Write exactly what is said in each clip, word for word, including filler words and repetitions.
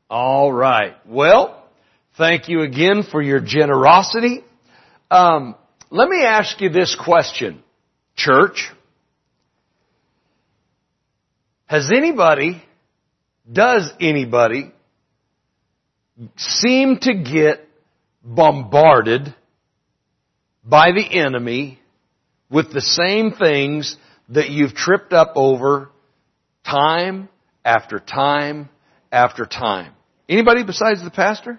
All right. Well, thank you again for your generosity. Um, let me ask you this question, church. Has anybody, does anybody seem to get bombarded by the enemy with the same things that you've tripped up over time after time after time? Anybody besides the pastor?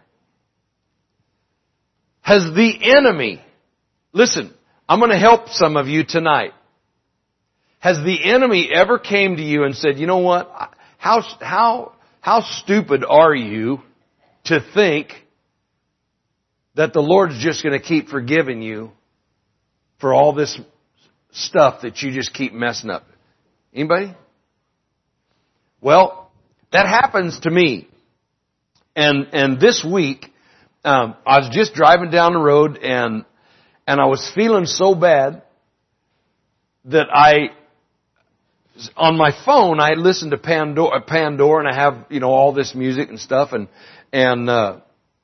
Has the enemy, listen, I'm going to help some of you tonight. Has the enemy ever came to you and said, you know what, how, how, how stupid are you to think that the Lord's just going to keep forgiving you for all this stuff that you just keep messing up? Anybody? Well, that happens to me. And, and this week, um, I was just driving down the road and, and I was feeling so bad that I, on my phone, I listened to Pandora, Pandora and I have, you know, all this music and stuff and, and, uh,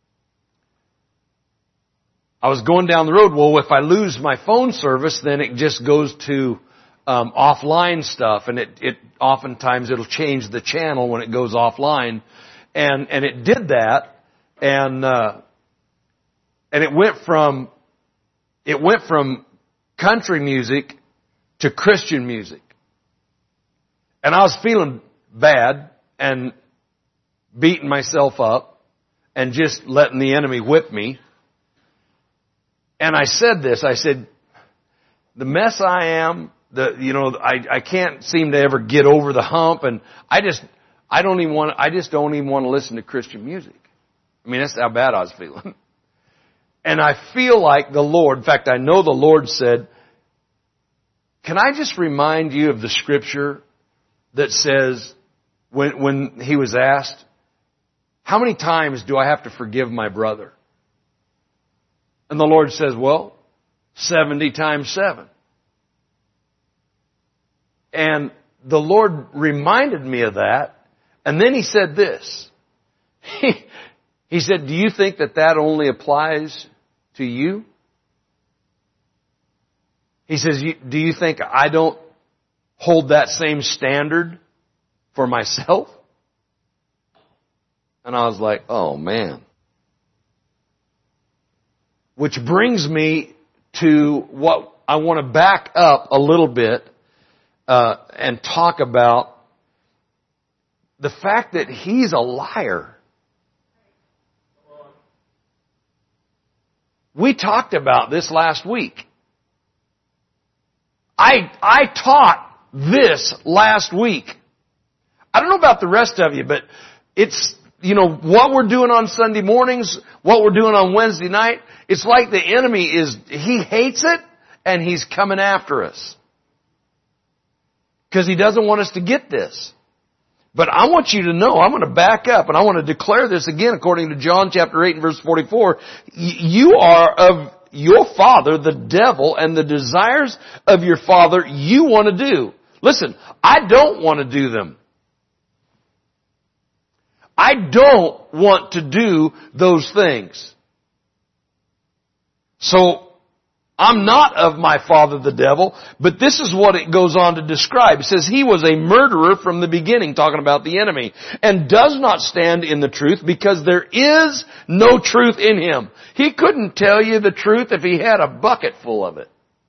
I was going down the road. Well, if I lose my phone service, then it just goes to, um, offline stuff and it, it, oftentimes it'll change the channel when it goes offline. And, and it did that, and, uh, and it went from, it went from country music to Christian music. And I was feeling bad and beating myself up and just letting the enemy whip me. And I said this, I said, the mess I am, the, you know, I, I can't seem to ever get over the hump, and I just, I don't even want, I just don't even want to listen to Christian music. I mean, that's how bad I was feeling. And I feel like the Lord, in fact, I know the Lord said, can I just remind you of the scripture that says, when, when he was asked, how many times do I have to forgive my brother? And the Lord says, well, seventy times seven. And the Lord reminded me of that. And then he said this. He, he said, do you think that that only applies to you? He says, do you think I don't hold that same standard for myself? And I was like, oh man. Which brings me to what I want to back up a little bit uh, and talk about the fact that he's a liar. We talked about this last week. I, I taught this last week. I don't know about the rest of you, but it's, you know, what we're doing on Sunday mornings, what we're doing on Wednesday night, it's like the enemy is, he hates it and he's coming after us. Because he doesn't want us to get this. But I want you to know, I'm going to back up and I want to declare this again according to John chapter eight and verse forty-four. You are of your father, the devil, and the desires of your father you want to do. Listen, I don't want to do them. I don't want to do those things. So, I'm not of my father the devil, but this is what it goes on to describe. It says he was a murderer from the beginning, talking about the enemy, and does not stand in the truth because there is no truth in him. He couldn't tell you the truth if he had a bucket full of it.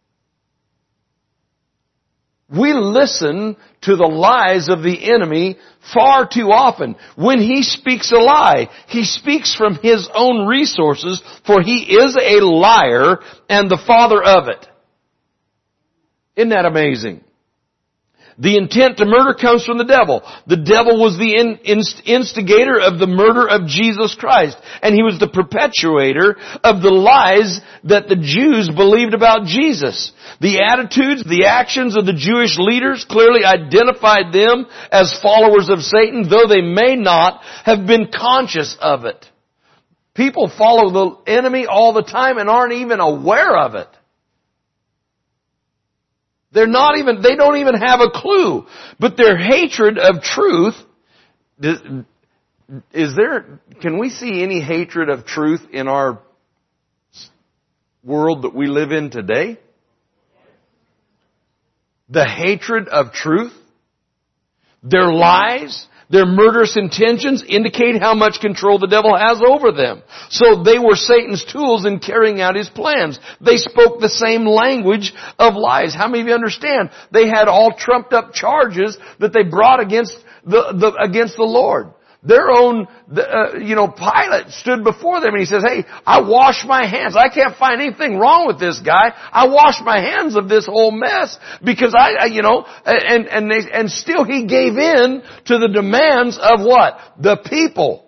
We listen to the lies of the enemy far too often. When he speaks a lie, he speaks from his own resources, for he is a liar and the father of it. Isn't that amazing? The intent to murder comes from the devil. The devil was the in, inst, instigator of the murder of Jesus Christ. And he was the perpetuator of the lies that the Jews believed about Jesus. The attitudes, the actions of the Jewish leaders clearly identified them as followers of Satan, though they may not have been conscious of it. People follow the enemy all the time and aren't even aware of it. They're not even, they don't even have a clue. But their hatred of truth is there, can we see any hatred of truth in our world that we live in today? The hatred of truth, their lies, their murderous intentions indicate how much control the devil has over them. So they were Satan's tools in carrying out his plans. They spoke the same language of lies. How many of you understand? They had all trumped up charges that they brought against the, the against the Lord. Their own, uh, you know, Pilate stood before them and he says, hey, I wash my hands. I can't find anything wrong with this guy. I wash my hands of this whole mess because I, I you know, and, and they, and still he gave in to the demands of what? The people.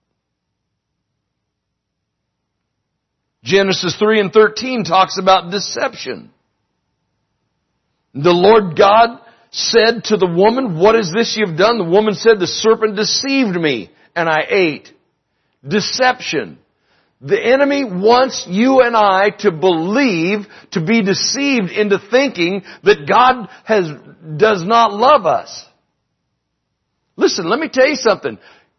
Genesis three and thirteen talks about deception. The Lord God said to the woman, what is this you've done? The woman said, the serpent deceived me and I ate. Deception. The enemy wants you and I to believe, to be deceived into thinking that God has, does not love us. Listen, let me tell you something.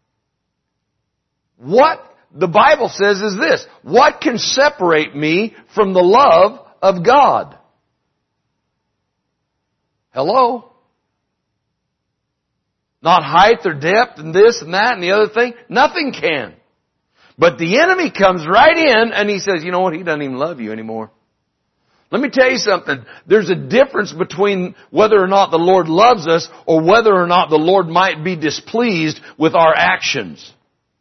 What the Bible says is this: what can separate me from the love of God? Hello? Not height or depth and this and that and the other thing. Nothing can. But the enemy comes right in and he says, you know what? He doesn't even love you anymore. Let me tell you something. There's a difference between whether or not the Lord loves us or whether or not the Lord might be displeased with our actions.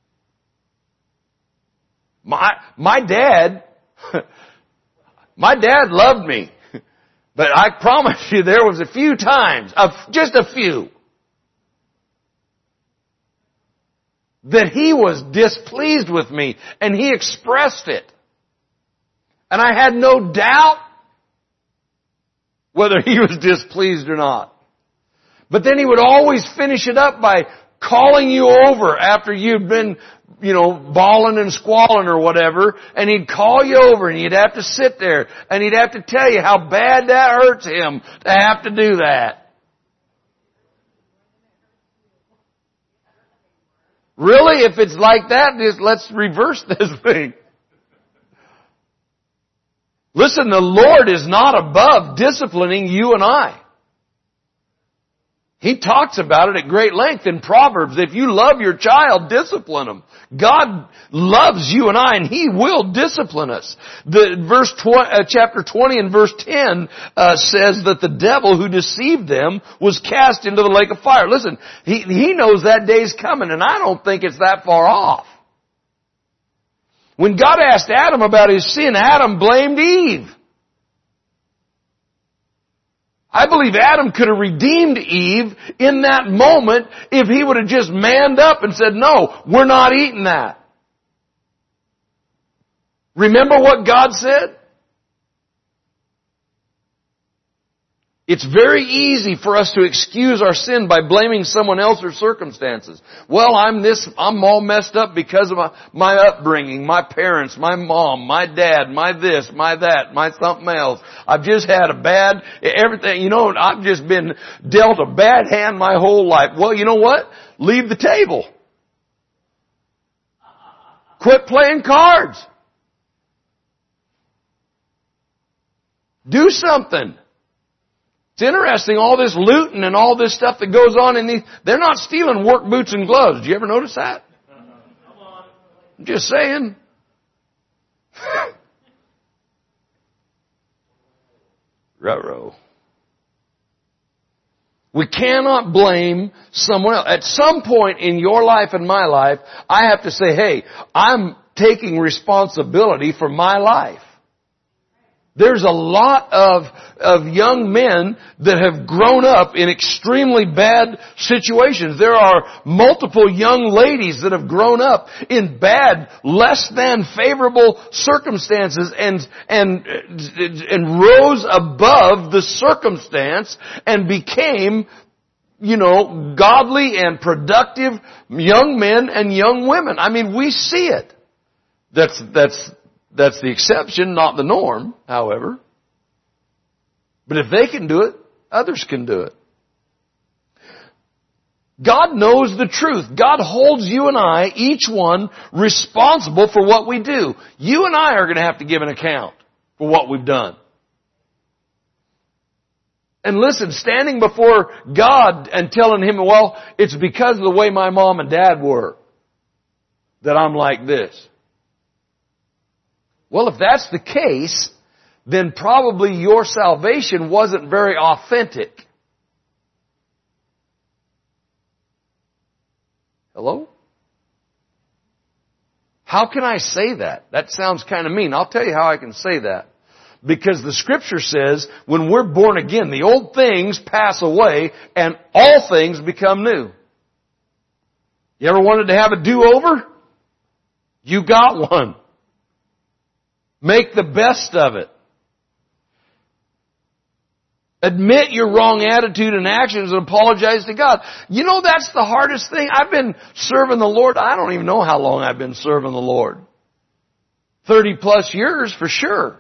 My, my dad, my dad loved me. But I promise you there was a few times, just a few, that he was displeased with me and he expressed it. And I had no doubt whether he was displeased or not. But then he would always finish it up by calling you over after you'd been, you know, bawling and squalling or whatever, and he'd call you over and you'd have to sit there and he'd have to tell you how bad that hurts him to have to do that. Really? If it's like that, just let's reverse this thing. Listen, the Lord is not above disciplining you and I. He talks about it at great length in Proverbs. If you love your child, discipline them. God loves you and I, and He will discipline us. The verse tw- uh, chapter twenty and verse ten uh, says that the devil who deceived them was cast into the lake of fire. Listen, he, he knows that day's coming, and I don't think it's that far off. When God asked Adam about his sin, Adam blamed Eve. I believe Adam could have redeemed Eve in that moment if he would have just manned up and said, no, we're not eating that. Remember what God said? It's very easy for us to excuse our sin by blaming someone else or circumstances. Well, I'm this, I'm all messed up because of my, my upbringing, my parents, my mom, my dad, my this, my that, my something else. I've just had a bad, everything, you know, I've just been dealt a bad hand my whole life. Well, you know what? Leave the table. Quit playing cards. Do something. It's interesting, all this looting and all this stuff that goes on in these, they're not stealing work boots and gloves. Did you ever notice that? I'm just saying. Ruh-roh. We cannot blame someone else. At some point in your life and my life, I have to say, hey, I'm taking responsibility for my life. There's a lot of, of young men that have grown up in extremely bad situations. There are multiple young ladies that have grown up in bad, less than favorable circumstances and, and, and rose above the circumstance and became, you know, godly and productive young men and young women. I mean, we see it. That's, that's, That's the exception, not the norm, however. But if they can do it, others can do it. God knows the truth. God holds you and I, each one, responsible for what we do. You and I are going to have to give an account for what we've done. And listen, standing before God and telling Him, well, it's because of the way my mom and dad were that I'm like this. Well, if that's the case, then probably your salvation wasn't very authentic. Hello? How can I say that? That sounds kind of mean. I'll tell you how I can say that. Because the Scripture says when we're born again, the old things pass away and all things become new. You ever wanted to have a do-over? You got one. Make the best of it. Admit your wrong attitude and actions and apologize to God. You know, that's the hardest thing. I've been serving the Lord. I don't even know how long I've been serving the Lord. thirty plus years for sure.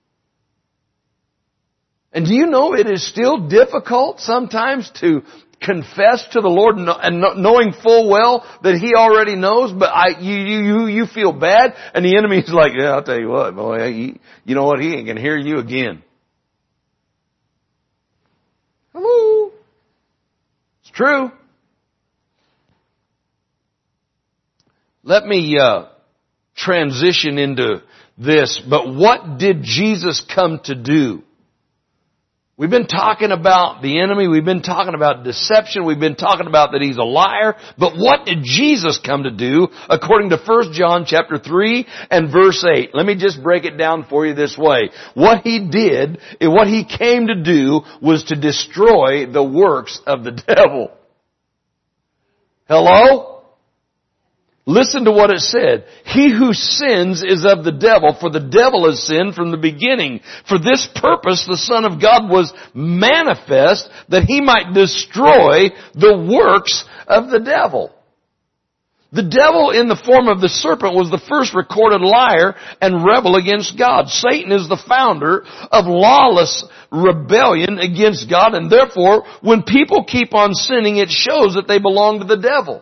And do you know it is still difficult sometimes to confess to the Lord and knowing full well that He already knows, but I, you, you, you feel bad and the enemy's like, yeah, I'll tell you what, boy, he, you know what, he ain't gonna hear you again. Hello. It's true. Let me, uh, transition into this, but what did Jesus come to do? We've been talking about the enemy. We've been talking about deception. We've been talking about that he's a liar. But what did Jesus come to do according to First John chapter three and verse eight? Let me just break it down for you this way. What he did, and what he came to do was to destroy the works of the devil. Hello? Listen to what it said. He who sins is of the devil, for the devil has sinned from the beginning. For this purpose the Son of God was manifest, that He might destroy the works of the devil. The devil in the form of the serpent was the first recorded liar and rebel against God. Satan is the founder of lawless rebellion against God, and therefore when people keep on sinning, it shows that they belong to the devil.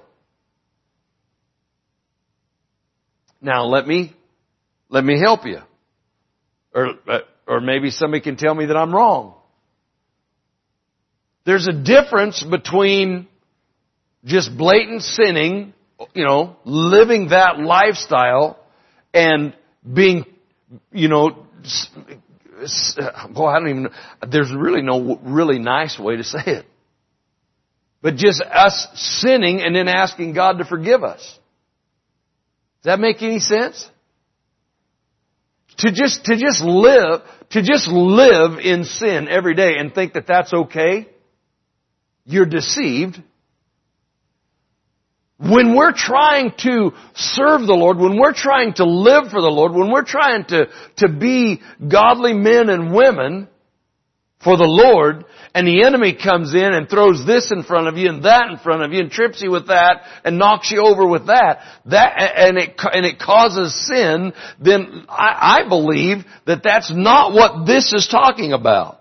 Now let me, let me help you. Or, or maybe somebody can tell me that I'm wrong. There's a difference between just blatant sinning, you know, living that lifestyle and being, you know, boy, I don't even know. There's really no really nice way to say it. But just us sinning and then asking God to forgive us. Does that make any sense? To just, to just live, to just live in sin every day and think that that's okay, you're deceived. When we're trying to serve the Lord, when we're trying to live for the Lord, when we're trying to, to be godly men and women for the Lord, and the enemy comes in and throws this in front of you and that in front of you and trips you with that and knocks you over with that, that and it and it causes sin, then I, I believe that that's not what this is talking about.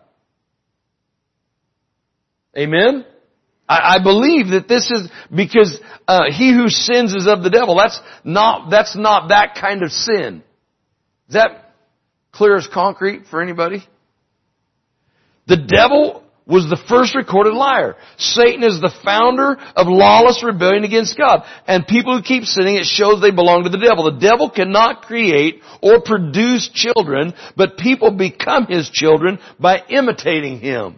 Amen? I, I believe that this is because uh, he who sins is of the devil. That's not that's not that kind of sin. Is that clear as concrete for anybody? The devil was the first recorded liar. Satan is the founder of lawless rebellion against God. And people who keep sinning, it shows they belong to the devil. The devil cannot create or produce children, but people become his children by imitating him.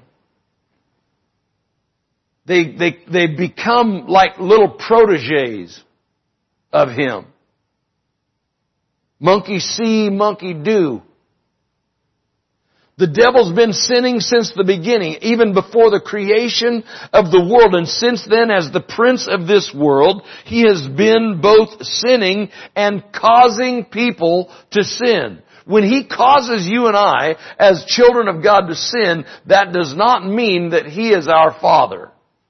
They, they, they become like little protégés of him. Monkey see, monkey do. The devil's been sinning since the beginning, even before the creation of the world. And since then, as the prince of this world, he has been both sinning and causing people to sin. When he causes you and I, as children of God, to sin, that does not mean that he is our Father.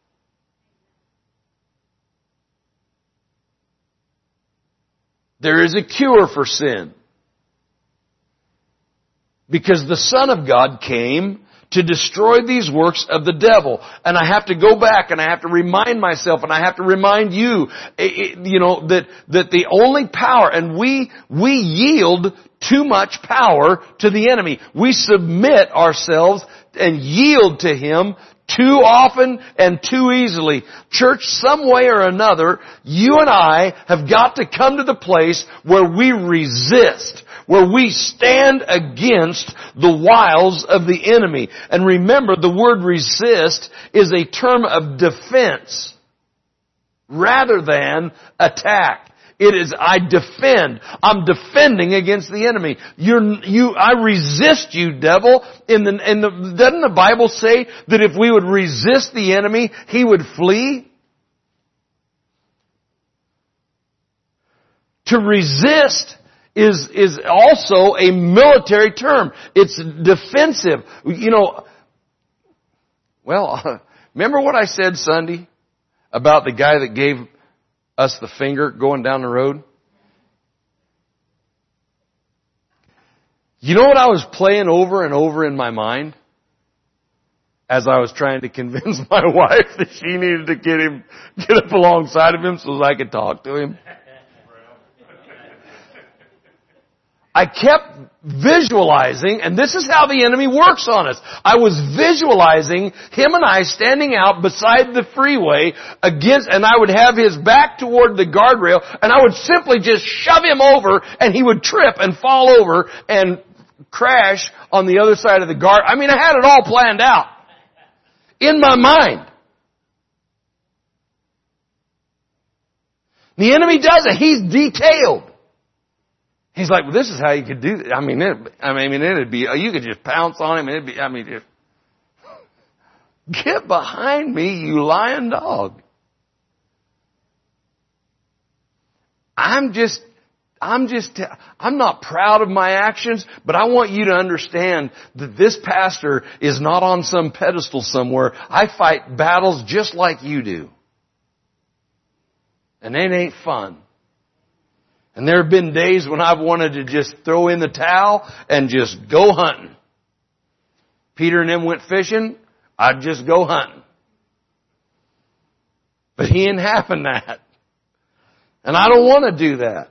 There is a cure for sin. Because the Son of God came to destroy these works of the devil. And I have to go back and I have to remind myself and I have to remind you, you know, that, that the only power, and we, we yield too much power to the enemy. We submit ourselves and yield to him too often and too easily. Church, some way or another, you and I have got to come to the place where we resist, where we stand against the wiles of the enemy. And remember, the word resist is a term of defense rather than attack. It is, I defend. I'm defending against the enemy. You're, you, I resist you, devil. In the, in the, doesn't the Bible say that if we would resist the enemy, he would flee? To resist is, is also a military term. It's defensive. You know, well, remember what I said Sunday about the guy that gave us the finger going down the road? You know what I was playing over and over in my mind as I was trying to convince my wife that she needed to get him, get up alongside of him so that I could talk to him? I kept visualizing, and this is how the enemy works on us. I was visualizing him and I standing out beside the freeway against, and I would have his back toward the guardrail, and I would simply just shove him over, and he would trip and fall over and crash on the other side of the guard. I mean, I had it all planned out in my mind. The enemy does it. He's detailed. He's like, well, this is how you could do it. I mean, it, I mean, it'd be, you could just pounce on him and it'd be, I mean, just, get behind me, you lying dog. I'm just, I'm just, I'm not proud of my actions, but I want you to understand that this pastor is not on some pedestal somewhere. I fight battles just like you do. And it ain't fun. And there have been days when I've wanted to just throw in the towel and just go hunting. Peter and them went fishing, I'd just go hunting. But he ain't having that. And I don't want to do that.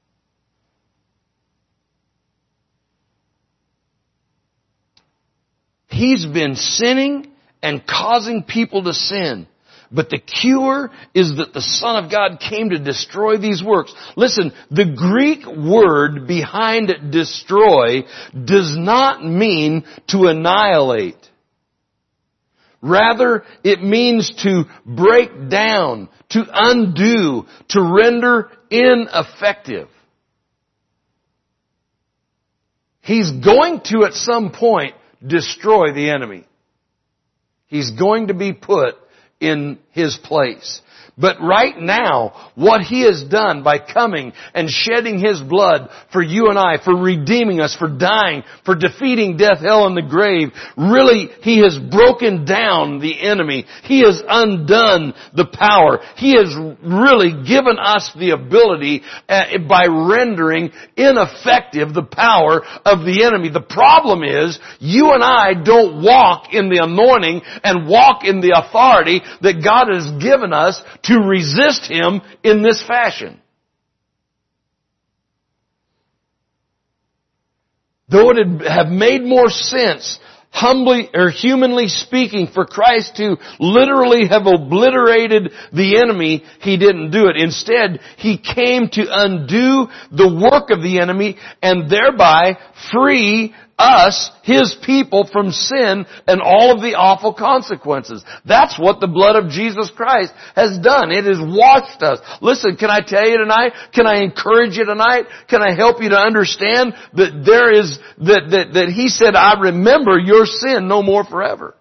He's been sinning and causing people to sin. But the cure is that the Son of God came to destroy these works. Listen, the Greek word behind destroy does not mean to annihilate. Rather, it means to break down, to undo, to render ineffective. He's going to, at some point, destroy the enemy. He's going to be put in his place. But right now, what he has done by coming and shedding his blood for you and I, for redeeming us, for dying, for defeating death, hell, and the grave, really, he has broken down the enemy. He has undone the power. He has really given us the ability uh, by rendering ineffective the power of the enemy. The problem is, you and I don't walk in the anointing and walk in the authority that God has given us to resist him in this fashion. Though it would have made more sense, humbly or humanly speaking, for Christ to literally have obliterated the enemy, he didn't do it. Instead, he came to undo the work of the enemy and thereby free us, his people, from sin and all of the awful consequences. That's what the blood of Jesus Christ has done. It has washed us. Listen, can I tell you tonight? Can I encourage you tonight? Can I help you to understand that there is, that, that, that he said, I remember your sin no more forever.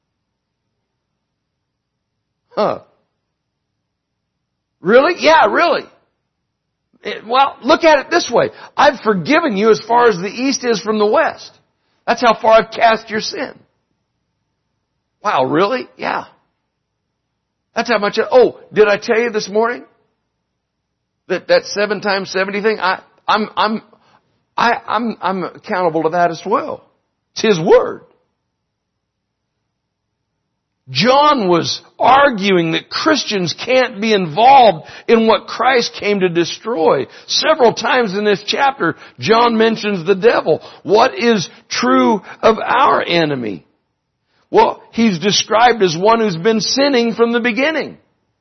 Huh. Really? Yeah, really. It, well, look at it this way. I've forgiven you as far as the east is from the west. That's how far I've cast your sin. Wow, really? Yeah. That's how much. I, oh, did I tell you this morning that that seven times seventy thing? I, I'm, I'm, I, I'm, I'm accountable to that as well. It's His Word. John was arguing that Christians can't be involved in what Christ came to destroy. Several times in this chapter, John mentions the devil. What is true of our enemy? Well, he's described as one who's been sinning from the beginning.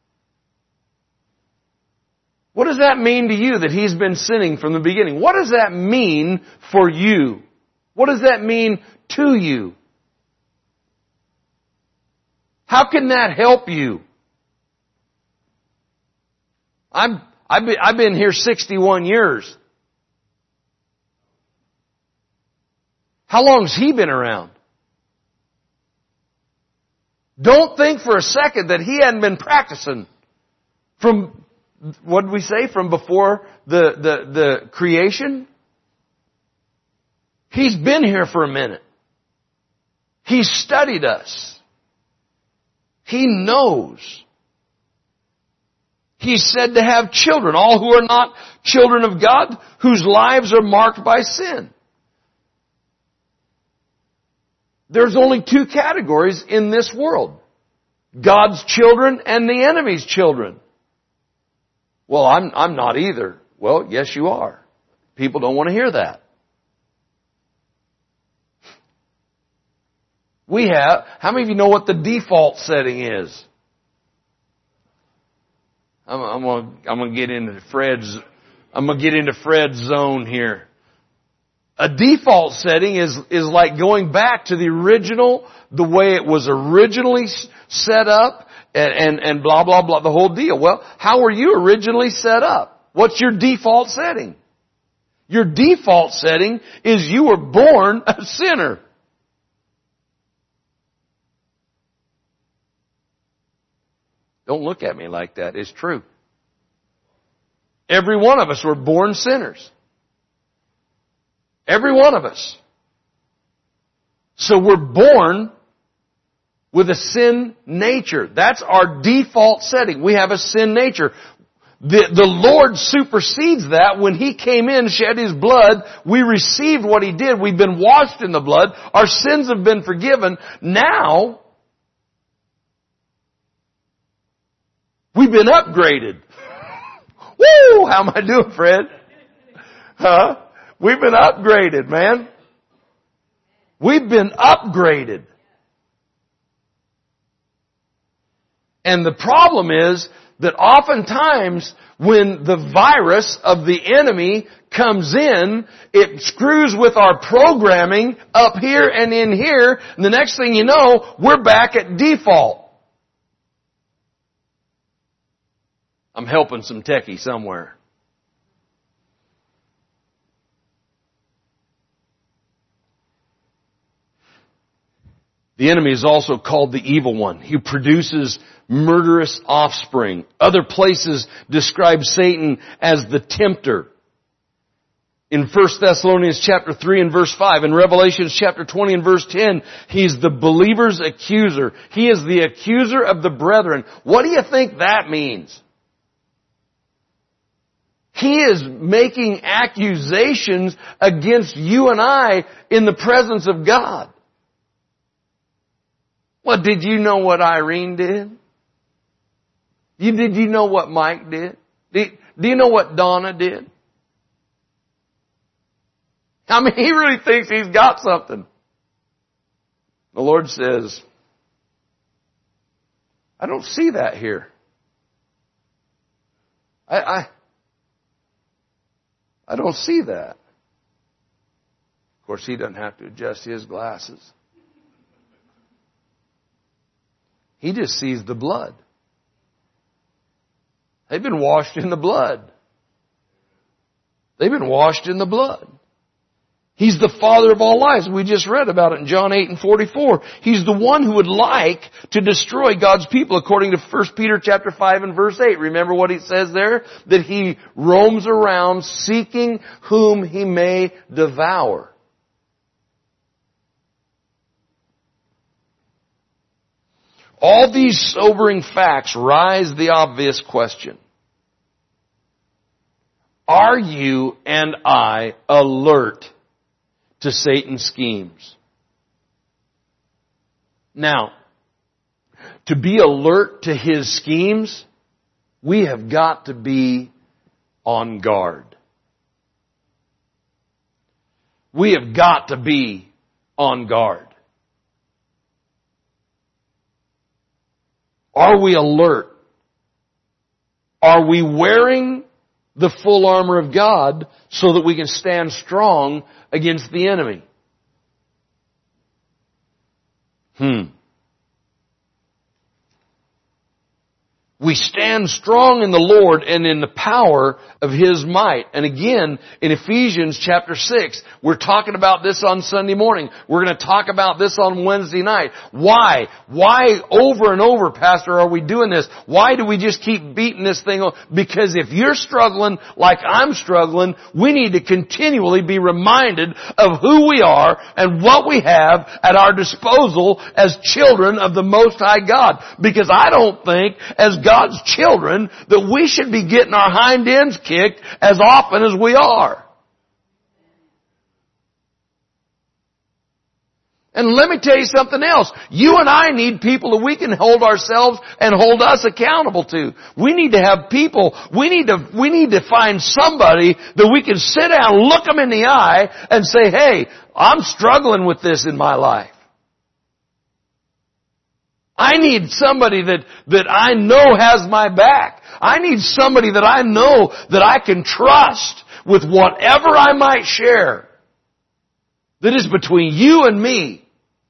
What does that mean to you, that he's been sinning from the beginning? What does that mean for you? What does that mean to you? How can that help you? I'm, I've been, I've been here sixty-one years. How long's he been around? Don't think for a second that he hadn't been practicing from, what did we say, from before the, the, the creation? He's been here for a minute. He's studied us. He knows. He's said to have children, all who are not children of God, whose lives are marked by sin. There's only two categories in this world. God's children and the enemy's children. Well, I'm, I'm not either. Well, yes you are. People don't want to hear that. We have, how many of you know what the default setting is? I'm, I'm gonna, I'm gonna get into Fred's, I'm gonna get into Fred's zone here. A default setting is, is like going back to the original, the way it was originally set up, and, and, and blah, blah, blah, the whole deal. Well, how were you originally set up? What's your default setting? Your default setting is you were born a sinner. Don't look at me like that. It's true. Every one of us were born sinners. Every one of us. So we're born with a sin nature. That's our default setting. We have a sin nature. The, the Lord supersedes that. When He came in, shed His blood, we received what He did. We've been washed in the blood. Our sins have been forgiven. Now, we've been upgraded. Woo! How am I doing, Fred? Huh? We've been upgraded, man. We've been upgraded. And the problem is that oftentimes when the virus of the enemy comes in, it screws with our programming up here and in here, and the next thing you know, we're back at default. I'm helping some techie somewhere. The enemy is also called the evil one. He produces murderous offspring. Other places describe Satan as the tempter. In First Thessalonians chapter three and verse five, in Revelation chapter twenty and verse ten, he's the believer's accuser. He is the accuser of the brethren. What do you think that means? He is making accusations against you and I in the presence of God. Well, did you know what Irene did? You, did you know what Mike did? Do, do you know what Donna did? I mean, he really thinks he's got something. The Lord says, I don't see that here. I, I, I don't see that. Of course, he doesn't have to adjust his glasses. He just sees the blood. They've been washed in the blood. They've been washed in the blood. He's the father of all lies. We just read about it in John eight and forty-four. He's the one who would like to destroy God's people according to First Peter chapter five and verse eight. Remember what he says there? That he roams around seeking whom he may devour. All these sobering facts rise the obvious question. Are you and I alert to Satan's schemes? Now, to be alert to his schemes, we have got to be on guard. We have got to be on guard. Are we alert? Are we wearing the full armor of God so that we can stand strong against the enemy? Hmm. We stand strong in the Lord and in the power of His might. And again, in Ephesians chapter six, we're talking about this on Sunday morning. We're going to talk about this on Wednesday night. Why? Why over and over, Pastor, are we doing this? Why do we just keep beating this thing on? Because if you're struggling like I'm struggling, we need to continually be reminded of who we are and what we have at our disposal as children of the Most High God. Because I don't think, as God's children, that we should be getting our hind ends kicked as often as we are. And let me tell you something else. You and I need people that we can hold ourselves and hold us accountable to. We need to have people, we need to, we need to find somebody that we can sit down, look them in the eye and say, hey, I'm struggling with this in my life. I need somebody that, that I know has my back. I need somebody that I know that I can trust with whatever I might share. That is between you and me.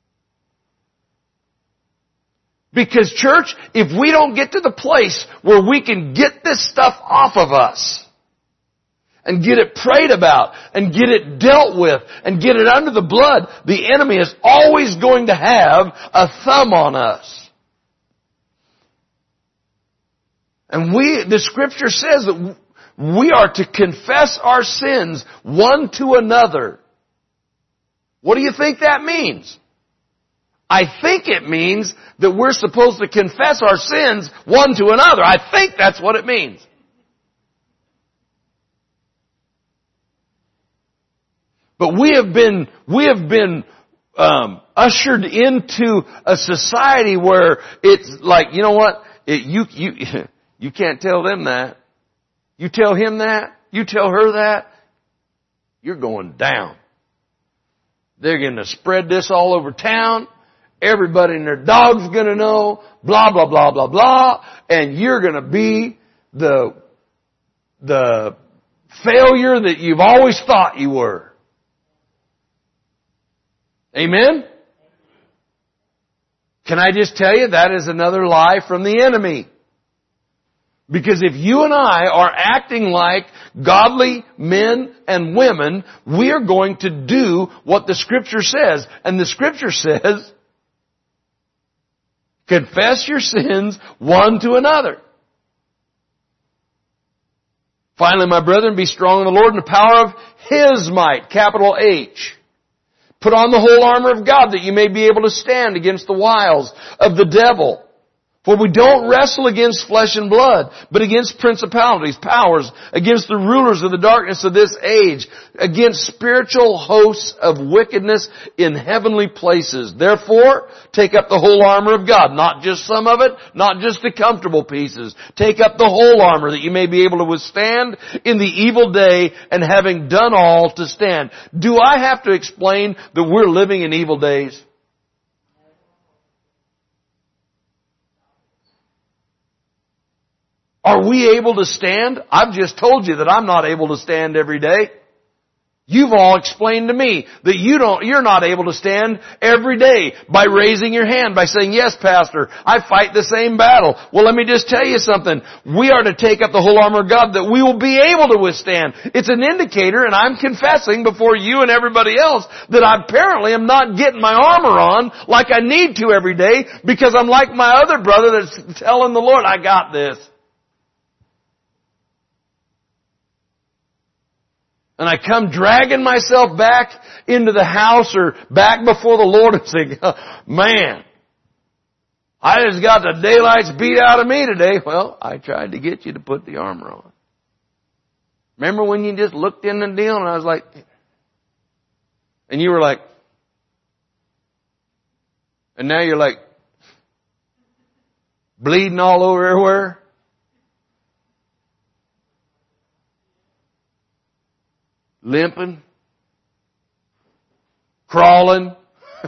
Because church, if we don't get to the place where we can get this stuff off of us, and get it prayed about, and get it dealt with, and get it under the blood, the enemy is always going to have a thumb on us. And we, the Scripture says that we are to confess our sins one to another. What do you think that means? I think it means that we're supposed to confess our sins one to another. I think that's what it means. But we have been, we have been, um, ushered into a society where it's like, you know what? It, you, you, you can't tell them that. You tell him that. You tell her that. You're going down. They're going to spread this all over town. Everybody and their dog's going to know. Blah, blah, blah, blah, blah. And you're going to be the, the failure that you've always thought you were. Amen? Can I just tell you, that is another lie from the enemy. Because if you and I are acting like godly men and women, we are going to do what the Scripture says. And the Scripture says, confess your sins one to another. Finally, my brethren, be strong in the Lord and the power of His might, capital H. Put on the whole armor of God that you may be able to stand against the wiles of the devil. For we don't wrestle against flesh and blood, but against principalities, powers, against the rulers of the darkness of this age, against spiritual hosts of wickedness in heavenly places. Therefore, take up the whole armor of God, not just some of it, not just the comfortable pieces. Take up the whole armor that you may be able to withstand in the evil day, and having done all, to stand. Do I have to explain that we're living in evil days? Are we able to stand? I've just told you that I'm not able to stand every day. You've all explained to me that you don't, you're not able to stand every day by raising your hand, by saying, yes, Pastor, I fight the same battle. Well, let me just tell you something. We are to take up the whole armor of God that we will be able to withstand. It's an indicator, and I'm confessing before you and everybody else that I apparently am not getting my armor on like I need to every day, because I'm like my other brother that's telling the Lord, I got this. And I come dragging myself back into the house or back before the Lord and say, man, I just got the daylights beat out of me today. Well, I tried to get you to put the armor on. Remember when you just looked in the deal and I was like, and you were like, and now you're like, bleeding all over everywhere. Limping. Crawling.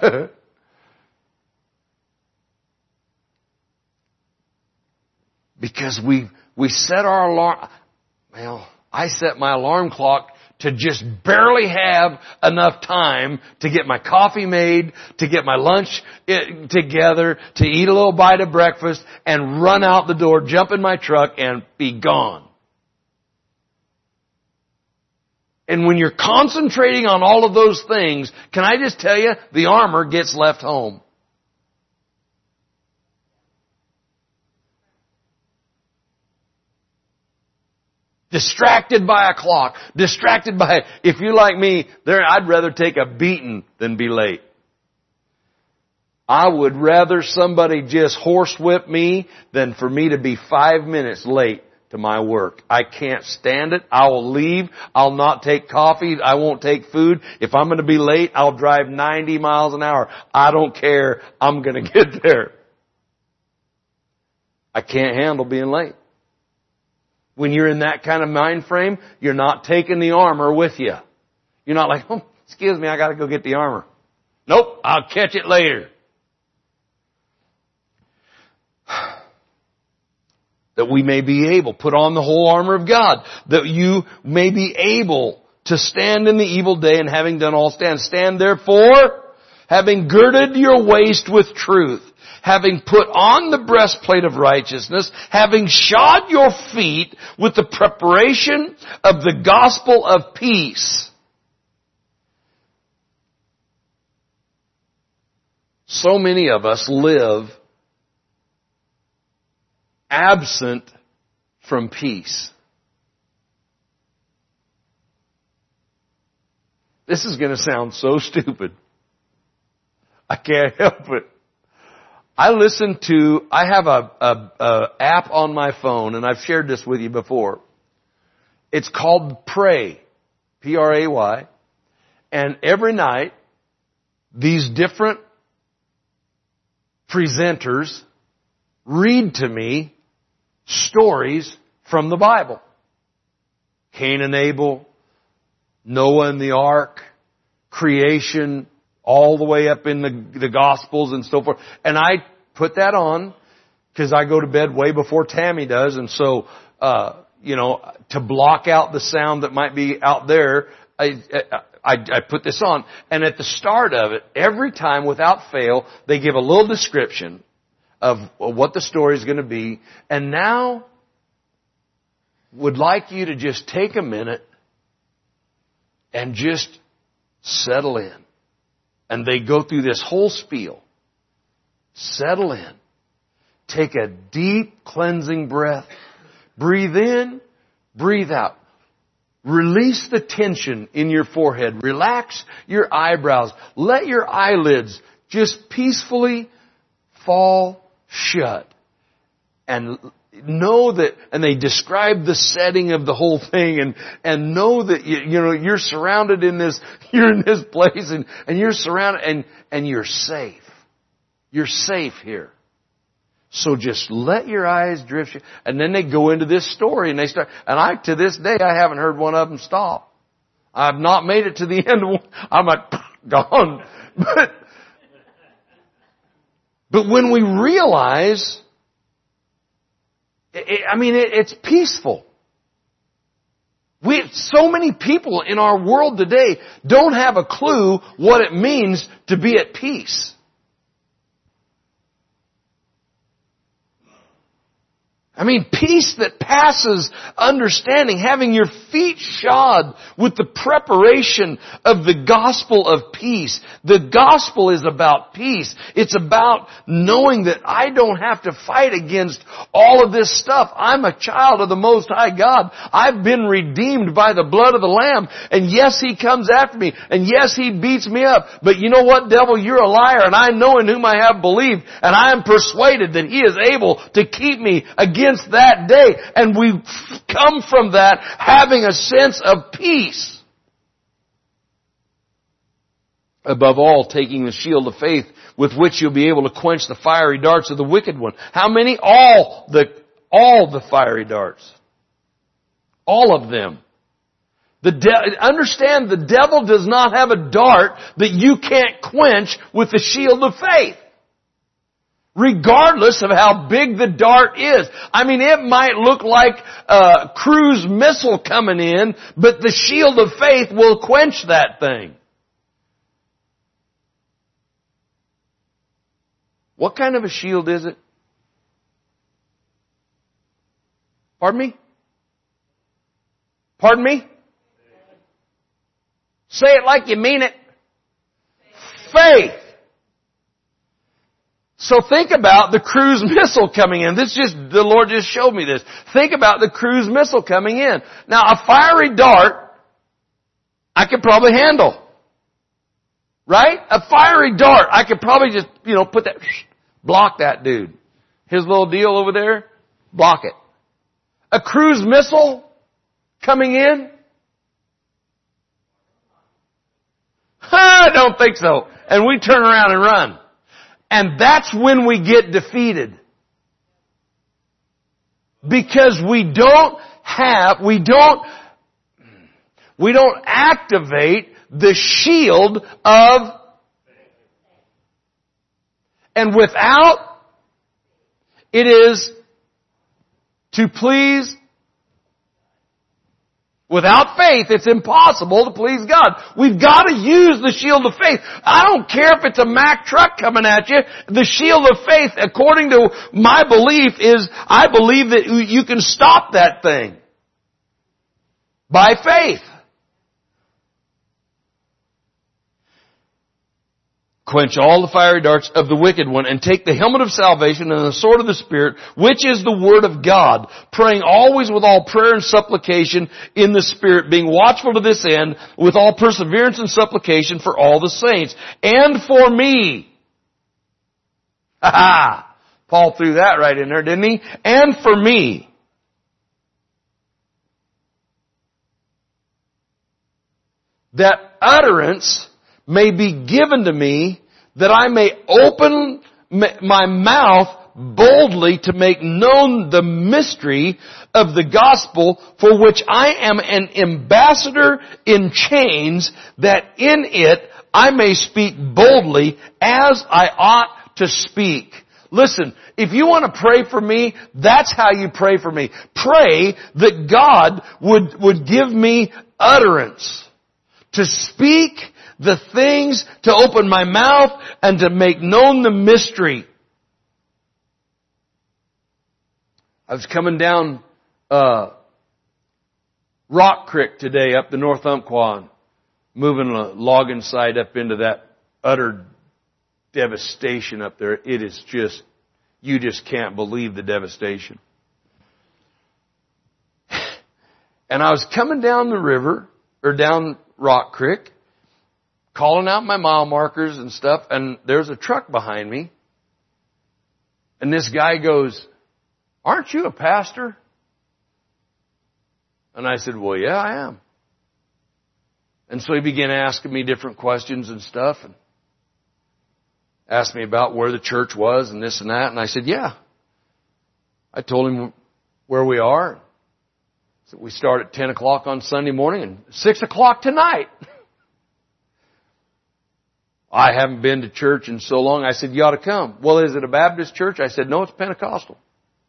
Because we, we set our alarm, well, I set my alarm clock to just barely have enough time to get my coffee made, to get my lunch together, to eat a little bite of breakfast, and run out the door, jump in my truck, and be gone. And when you're concentrating on all of those things, can I just tell you, the armor gets left home. Distracted by a clock. Distracted by, if you're like me, there, I'd rather take a beating than be late. I would rather somebody just horsewhip me than for me to be five minutes late to my work. I can't stand it. I will leave. I'll not take coffee. I won't take food. If I'm going to be late, I'll drive ninety miles an hour. I don't care. I'm going to get there. I can't handle being late. When you're in that kind of mind frame, you're not taking the armor with you. You're not like, oh, excuse me, I got to go get the armor. Nope, I'll catch it later. That we may be able, put on the whole armor of God, that you may be able to stand in the evil day, and having done all stand. Stand therefore, having girded your waist with truth, having put on the breastplate of righteousness, having shod your feet with the preparation of the gospel of peace. So many of us live absent from peace. This is going to sound so stupid. I can't help it. I listen to, I have a, a, a app on my phone, and I've shared this with you before. It's called Pray. P R A Y. And every night, these different presenters read to me stories from the Bible. Cain and Abel, Noah and the ark, creation, all the way up in the, the Gospels and so forth. And I put that on because I go to bed way before Tammy does. And so, uh, you know, to block out the sound that might be out there, I, I, I put this on. And at the start of it, every time without fail, they give a little description of what the story is going to be. And now would like you to just take a minute and just settle in. And they go through this whole spiel. Settle in. Take a deep cleansing breath. Breathe in, breathe out. Release the tension in your forehead. Relax your eyebrows. Let your eyelids just peacefully fall shut. And know that, and they describe the setting of the whole thing, and, and know that, you, you know, you're surrounded in this, you're in this place, and, and you're surrounded, and, and you're safe. You're safe here. So just let your eyes drift. And then they go into this story, and they start, and I, to this day, I haven't heard one of them stop. I've not made it to the end of one. I'm like, gone. But, but when we realize, I mean, it's peaceful. We, so many people in our world today don't have a clue what it means to be at peace. I mean, peace that passes understanding, having your feet shod with the preparation of the gospel of peace. The gospel is about peace. It's about knowing that I don't have to fight against all of this stuff. I'm a child of the Most High God. I've been redeemed by the blood of the Lamb. And yes, He comes after me. And yes, He beats me up. But you know what, devil? You're a liar. And I know in whom I have believed. And I am persuaded that He is able to keep me against that day. And we come from that having a sense of peace. Above all, taking the shield of faith with which you'll be able to quench the fiery darts of the wicked one. How many? All the, all the fiery darts. All of them. The de- understand the devil does not have a dart that you can't quench with the shield of faith. Regardless of how big the dart is. I mean, it might look like a cruise missile coming in, but the shield of faith will quench that thing. What kind of a shield is it? Pardon me? Pardon me? Say it like you mean it. Faith. So think about the cruise missile coming in. This just, the Lord just showed me this. Think about the cruise missile coming in. Now a fiery dart, I could probably handle. Right? A fiery dart, I could probably just, you know, put that, block that dude. His little deal over there, block it. A cruise missile coming in? I don't think so. And we turn around and run. And that's when we get defeated. Because we don't have, we don't, we don't activate the shield of, and without, it is to please, without faith, it's impossible to please God. We've got to use the shield of faith. I don't care if it's a Mack truck coming at you. The shield of faith, according to my belief, is I believe that you can stop that thing by faith. Quench all the fiery darts of the wicked one, and take the helmet of salvation and the sword of the Spirit, which is the word of God, praying always with all prayer and supplication in the Spirit, being watchful to this end, with all perseverance and supplication for all the saints, and for me. Ha ha! Paul threw that right in there, didn't he? And for me. That utterance may be given to me, that I may open my mouth boldly to make known the mystery of the gospel, for which I am an ambassador in chains, that in it I may speak boldly as I ought to speak. Listen, if you want to pray for me, that's how you pray for me. Pray that God would, would give me utterance to speak the things, to open my mouth and to make known the mystery. I was coming down uh, Rock Creek today up the North Umpqua, moving a logging site up into that utter devastation up there. It is just, you just can't believe the devastation. And I was coming down the river, or down Rock Creek, calling out my mile markers and stuff, and there's a truck behind me. And this guy goes, "Aren't you a pastor?" And I said, "Well, yeah, I am." And so he began asking me different questions and stuff, and asked me about where the church was and this and that. And I said, "Yeah." I told him where we are. So we start at ten o'clock on Sunday morning and six o'clock tonight. I haven't been to church in so long. I said, "You ought to come." "Well, is it a Baptist church?" I said, "No, it's Pentecostal."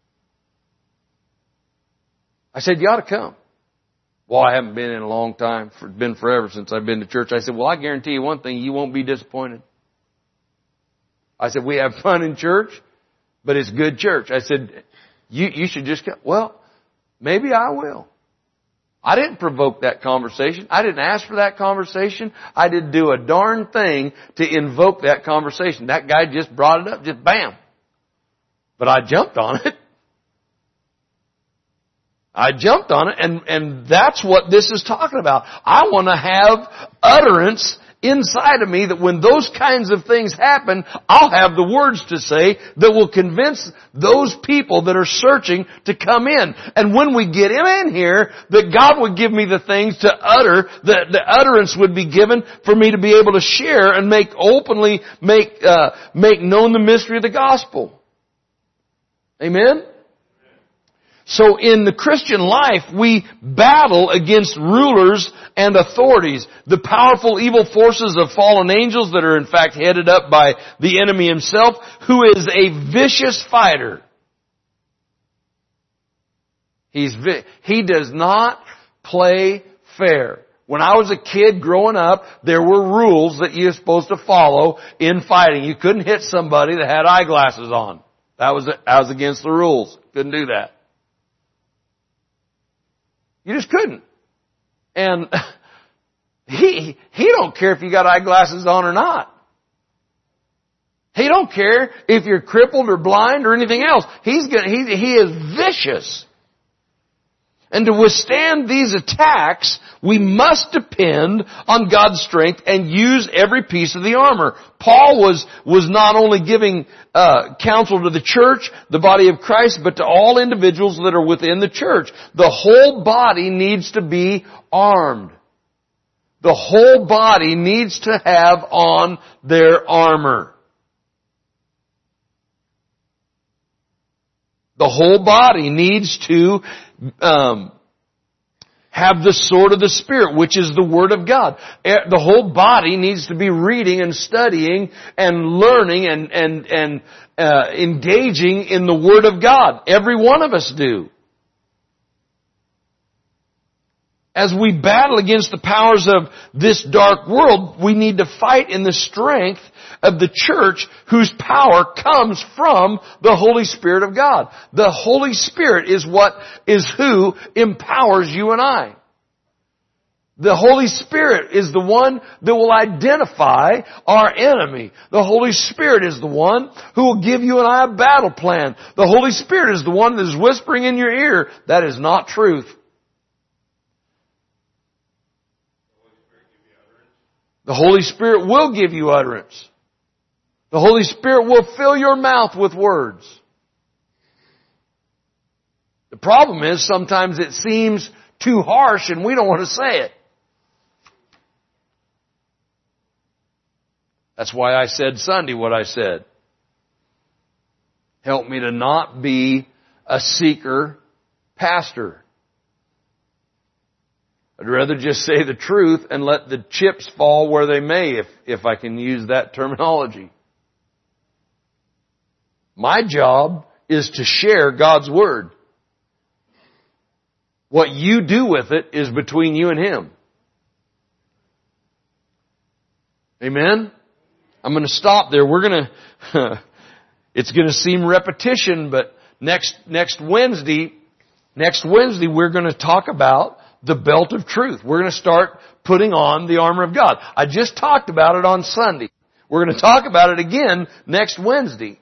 I said, "You ought to come." "Well, I haven't been in a long time. It's been forever since I've been to church." I said, "Well, I guarantee you one thing, you won't be disappointed." I said, "We have fun in church, but it's good church." I said, you, you should just come." "Well, maybe I will." I didn't provoke that conversation. I didn't ask for that conversation. I didn't do a darn thing to invoke that conversation. That guy just brought it up, just bam. But I jumped on it. I jumped on it, and, and that's what this is talking about. I want to have utterance inside of me that when those kinds of things happen, I'll have the words to say that will convince those people that are searching to come in. And when we get in here, that God would give me the things to utter, that the utterance would be given for me to be able to share and make openly, make, uh, make known the mystery of the gospel. Amen? So in the Christian life, we battle against rulers and authorities, the powerful evil forces of fallen angels that are in fact headed up by the enemy himself, who is a vicious fighter. He's vi- he does not play fair. When I was a kid growing up, there were rules that you're supposed to follow in fighting. You couldn't hit somebody that had eyeglasses on. That was, that was against the rules. Couldn't do that. You just couldn't. And he, he don't care if you got eyeglasses on or not. He don't care if you're crippled or blind or anything else. He's gonna, he, he is vicious. And to withstand these attacks, we must depend on God's strength and use every piece of the armor. Paul was, was not only giving, uh, counsel to the church, the body of Christ, but to all individuals that are within the church. The whole body needs to be armed. The whole body needs to have on their armor. The whole body needs to um, have the sword of the Spirit, which is the Word of God. The whole body needs to be reading and studying and learning and and and uh, engaging in the Word of God. Every one of us do. As we battle against the powers of this dark world, we need to fight in the strength of the church whose power comes from the Holy Spirit of God. The Holy Spirit is what is who empowers you and I. The Holy Spirit is the one that will identify our enemy. The Holy Spirit is the one who will give you and I a battle plan. The Holy Spirit is the one that is whispering in your ear, that is not truth. The Holy Spirit will give you utterance. The Holy Spirit will fill your mouth with words. The problem is sometimes it seems too harsh and we don't want to say it. That's why I said Sunday what I said. Help me to not be a seeker pastor. I'd rather just say the truth and let the chips fall where they may, if, if I can use that terminology. My job is to share God's Word. What you do with it is between you and Him. Amen? I'm going to stop there. We're going to, it's going to seem repetition, but next, next Wednesday, next Wednesday we're going to talk about the belt of truth. We're going to start putting on the armor of God. I just talked about it on Sunday. We're going to talk about it again next Wednesday.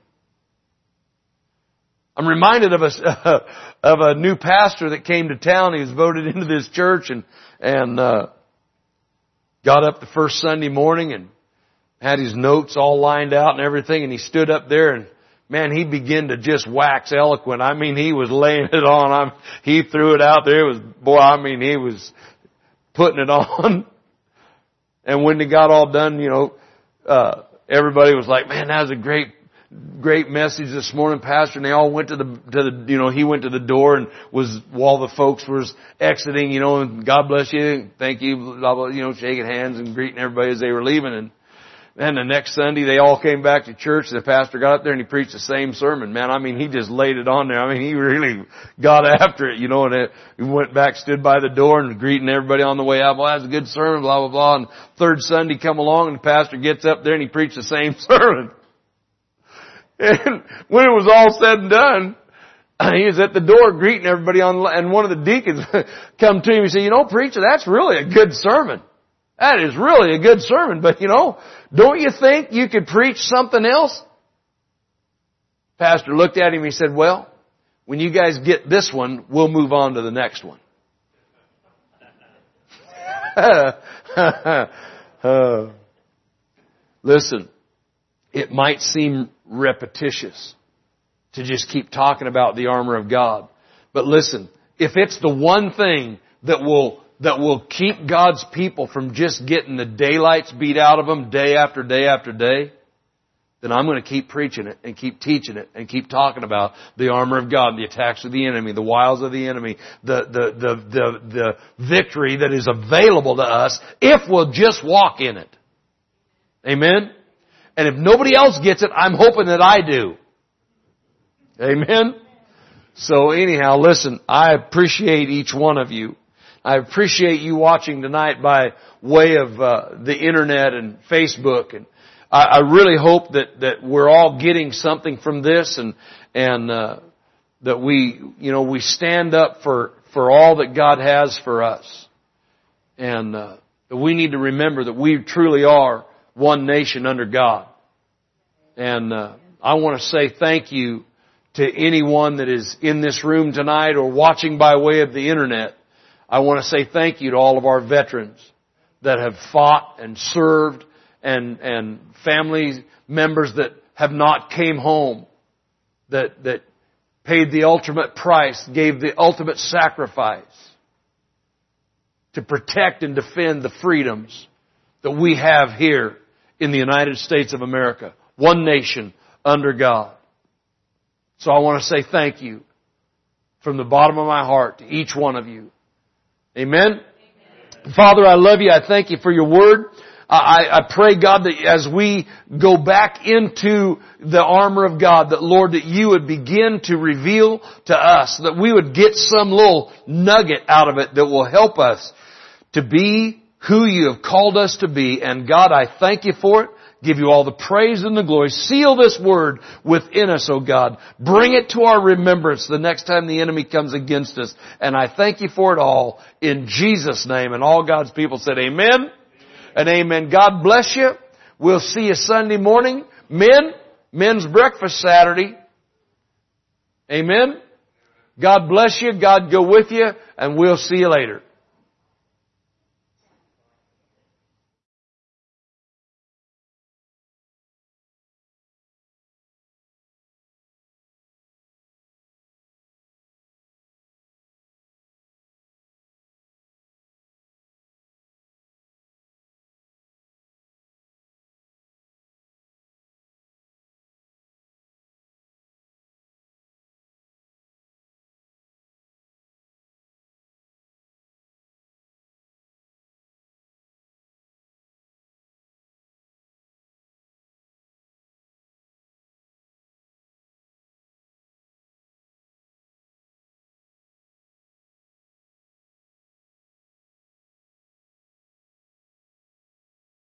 I'm reminded of a, of a new pastor that came to town. He was voted into this church and, and, uh, got up the first Sunday morning and had his notes all lined out and everything, and he stood up there and man, he began to just wax eloquent. I mean, he was laying it on. I'm, he threw it out there. It was, boy, I mean, he was putting it on. And when they got all done, you know, uh, everybody was like, man, that was a great, great message this morning, Pastor. And they all went to the, to the, you know, he went to the door and was, while the folks was exiting, you know, and God bless you, thank you, blah, blah, you know, shaking hands and greeting everybody as they were leaving. And then the next Sunday, they all came back to church. The pastor got up there and he preached the same sermon. Man, I mean, he just laid it on there. I mean, he really got after it, you know, and it, he went back, stood by the door and greeting everybody on the way out. Well, that was a good sermon, blah, blah, blah. And third Sunday come along and the pastor gets up there and he preached the same sermon. And when it was all said and done, he was at the door greeting everybody on, and one of the deacons come to him and said, you know, preacher, that's really a good sermon. That is really a good sermon, but you know, don't you think you could preach something else? Pastor looked at him and he said, well, when you guys get this one, we'll move on to the next one. uh, Listen, it might seem repetitious to just keep talking about the armor of God. But listen, if it's the one thing that will that will keep God's people from just getting the daylights beat out of them day after day after day, then I'm going to keep preaching it and keep teaching it and keep talking about the armor of God, the attacks of the enemy, the wiles of the enemy, the, the, the, the, the victory that is available to us if we'll just walk in it. Amen? And if nobody else gets it, I'm hoping that I do. Amen? So anyhow, listen, I appreciate each one of you. I appreciate you watching tonight by way of uh, the internet and Facebook, and I, I really hope that that we're all getting something from this, and and uh, that we you know we stand up for for all that God has for us, and uh, that we need to remember that we truly are one nation under God. And uh, I want to say thank you to anyone that is in this room tonight or watching by way of the internet. I want to say thank you to all of our veterans that have fought and served, and, and family members that have not came home, that, that paid the ultimate price, gave the ultimate sacrifice to protect and defend the freedoms that we have here in the United States of America. One nation under God. So I want to say thank you from the bottom of my heart to each one of you. Amen? Amen. Father, I love you. I thank you for your word. I, I pray, God, that as we go back into the armor of God, that, Lord, that you would begin to reveal to us, that we would get some little nugget out of it that will help us to be who you have called us to be. And God, I thank you for it. Give you all the praise and the glory. Seal this word within us, oh God. Bring it to our remembrance the next time the enemy comes against us. And I thank you for it all in Jesus' name. And all God's people said amen, amen. And amen. God bless you. We'll see you Sunday morning. Men, men's breakfast Saturday. Amen. God bless you. God go with you. And we'll see you later.